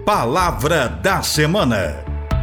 Palavra da Semana.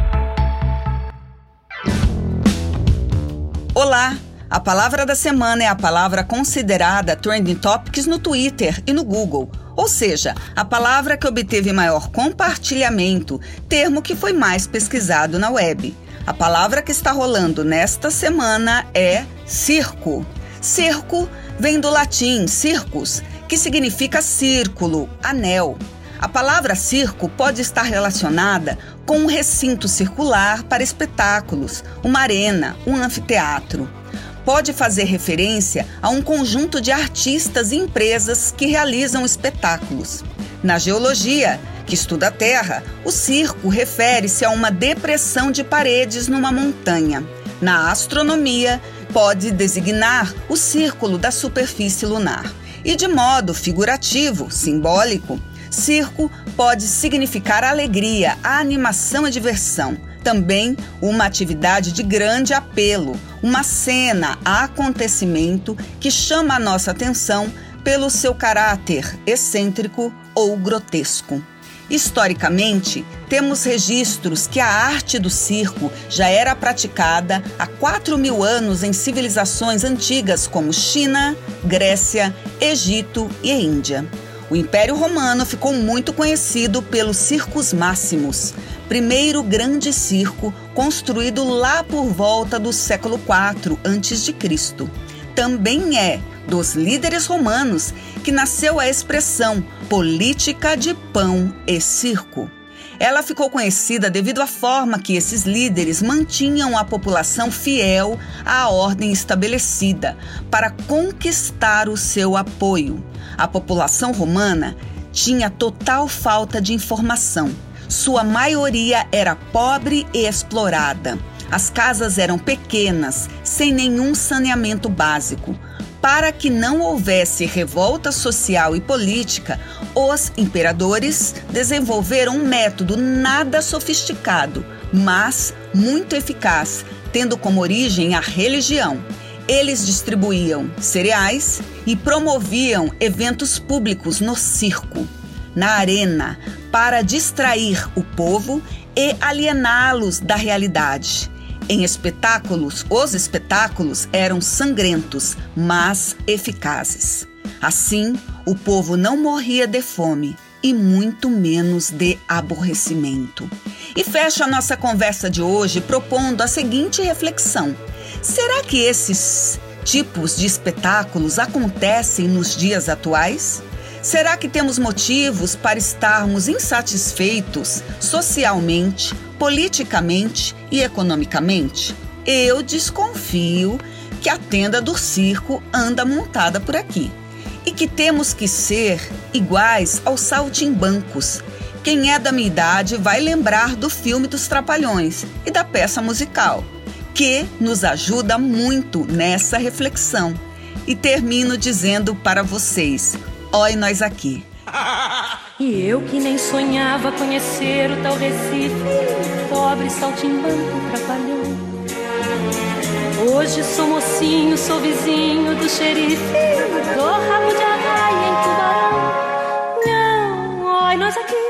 Olá! A palavra da semana é a palavra considerada Trending Topics no Twitter e no Google, ou seja, a palavra que obteve maior compartilhamento, termo que foi mais pesquisado na web. A palavra que está rolando nesta semana é circo. Circo vem do latim circus, que significa círculo, anel. A palavra circo pode estar relacionada com um recinto circular para espetáculos, uma arena, um anfiteatro. Pode fazer referência a um conjunto de artistas e empresas que realizam espetáculos. Na geologia, que estuda a Terra, o circo refere-se a uma depressão de paredes numa montanha. Na astronomia, pode designar o círculo da superfície lunar. E de modo figurativo, simbólico, circo pode significar alegria, animação e diversão. Também uma atividade de grande apelo, uma cena, acontecimento que chama a nossa atenção pelo seu caráter excêntrico ou grotesco. Historicamente, temos registros que a arte do circo já era praticada há 4.000 anos em civilizações antigas como China, Grécia, Egito e Índia. O Império Romano ficou muito conhecido pelos Circus Maximus, primeiro grande circo construído lá por volta do século IV a.C. Também é dos líderes romanos que nasceu a expressão política de pão e circo. Ela ficou conhecida devido à forma que esses líderes mantinham a população fiel à ordem estabelecida para conquistar o seu apoio. A população romana tinha total falta de informação. Sua maioria era pobre e explorada. As casas eram pequenas, sem nenhum saneamento básico. Para que não houvesse revolta social e política, os imperadores desenvolveram um método nada sofisticado, mas muito eficaz, tendo como origem a religião. Eles distribuíam cereais e promoviam eventos públicos no circo, na arena, para distrair o povo e aliená-los da realidade. Em espetáculos, os espetáculos eram sangrentos, mas eficazes. Assim, o povo não morria de fome e muito menos de aborrecimento. E fecho a nossa conversa de hoje propondo a seguinte reflexão: será que esses tipos de espetáculos acontecem nos dias atuais? Será que temos motivos para estarmos insatisfeitos socialmente, politicamente e economicamente? Eu desconfio que a tenda do circo anda montada por aqui e que temos que ser iguais aos saltimbancos. Quem é da minha idade vai lembrar do filme dos Trapalhões e da peça musical, que nos ajuda muito nessa reflexão. E termino dizendo para vocês: oi nós aqui. E eu que nem sonhava conhecer o tal Recife, pobre saltimbanco trapalhão. Hoje sou mocinho, sou vizinho do xerife, do rabo de arraia em Tubarão. Não, oi nós aqui.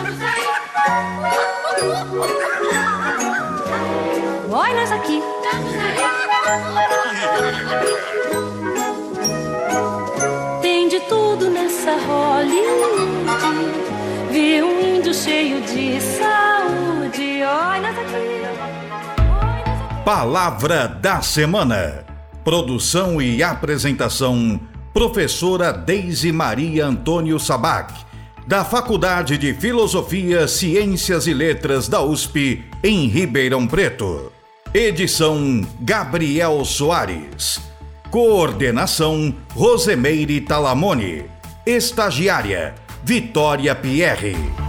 Oi nós aqui. Tem de tudo nessa Hollywood. Vi um índio cheio de saúde. Oi nós aqui. Palavra da Semana. Produção e apresentação: professora Deise Maria Antônio Sabac, da Faculdade de Filosofia, Ciências e Letras da USP, em Ribeirão Preto. Edição: Gabriel Soares. Coordenação: Rosemeire Talamone. Estagiária: Vitória Pierre.